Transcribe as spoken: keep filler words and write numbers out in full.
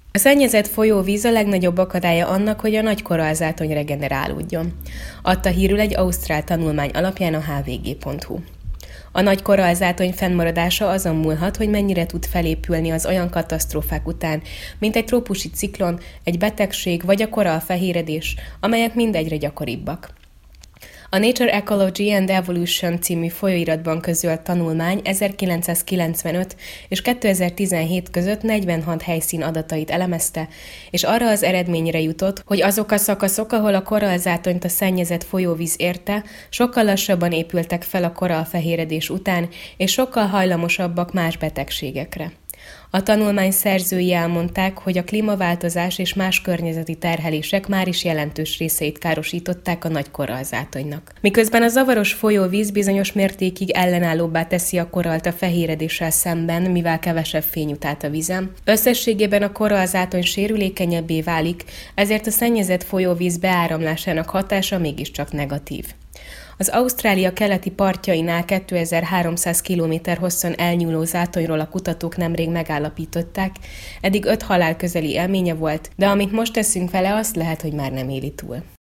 A szennyezett folyóvíz a legnagyobb akadálya annak, hogy a nagy korallzátony regenerálódjon, adta hírül egy ausztrál tanulmány alapján a há vé gé pont hú. A nagy korallzátony fennmaradása azon múlhat, hogy mennyire tud felépülni az olyan katasztrófák után, mint egy trópusi ciklon, egy betegség vagy a korallfehéredés, amelyek mind egyre gyakoribbak. A Nature Ecology and Evolution című folyóiratban közölt tanulmány ezerkilencszázkilencvenöt és kétezer-tizenhét között negyvenhat helyszín adatait elemezte, és arra az eredményre jutott, hogy azok a szakaszok, ahol a korallzátonyt a szennyezett folyóvíz érte, sokkal lassabban épültek fel a korallfehéredés után, és sokkal hajlamosabbak más betegségekre. A tanulmány szerzői elmondták, hogy a klímaváltozás és más környezeti terhelések már is jelentős részeit károsították a nagy korallzátonynak. Miközben a zavaros folyóvíz bizonyos mértékig ellenállóbbá teszi a korallt a fehéredéssel szemben, mivel kevesebb fény jut át a vízen, összességében a korallzátony sérülékenyebbé válik, ezért a szennyezett folyóvíz beáramlásának hatása mégiscsak negatív. Az Ausztrália keleti partjainál kétezer-háromszáz kilométer hosszon elnyúló zátonyról a kutatók nemrég megállapították, eddig öt halálközeli élménye volt, de amit most teszünk vele, azt lehet, hogy már nem éli túl.